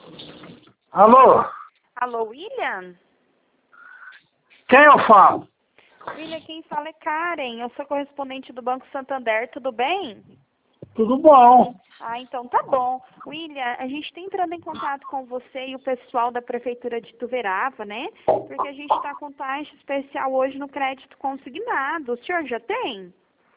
Alô? Alô, William? Quem eu falo? William, quem fala é Karen. Eu sou correspondente do Banco Santander, tudo bem? Tudo bom? Ah, então tá bom. William, a gente está entrando em contato com você e o pessoal da Prefeitura de Ituverava, né? Porque a gente está com taxa especial hoje no crédito consignado. O senhor já tem?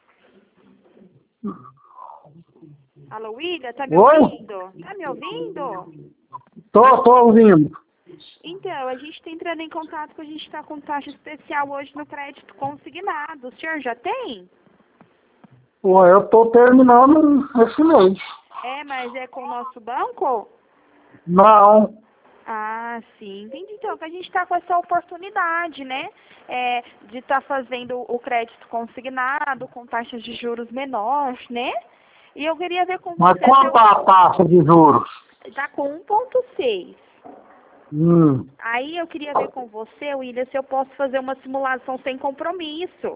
Alô, William, tá me Oi? ouvindo? Tá me ouvindo? Tô ouvindo. Então, a gente está entrando em contato porque a gente está com taxa especial hoje no crédito consignado. O senhor já tem? Pô, eu tô terminando esse mês. É, mas é com o nosso banco? Não. Ah, sim. Entendi. Então, que a gente está com essa oportunidade, né? De estar fazendo o crédito consignado com taxas de juros menores, né? E eu queria ver com Mas você se quanto eu... a taxa de juros? Tá com 1,6. Hum. Aí eu queria ver com você, William, se eu posso fazer uma simulação sem compromisso.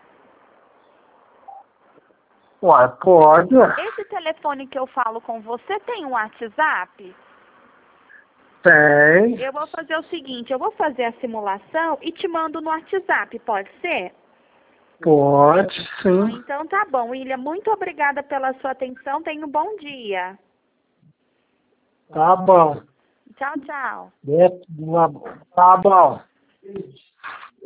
Ué, pode. Esse telefone que eu falo com você tem um WhatsApp? Tem. Eu vou fazer o seguinte, eu vou fazer a simulação e te mando no WhatsApp, pode ser? Pode, Ah, sim. então tá bom, William. Muito obrigada pela sua atenção. Tenha um bom dia. Tá bom. Tchau, tchau. Tá bom.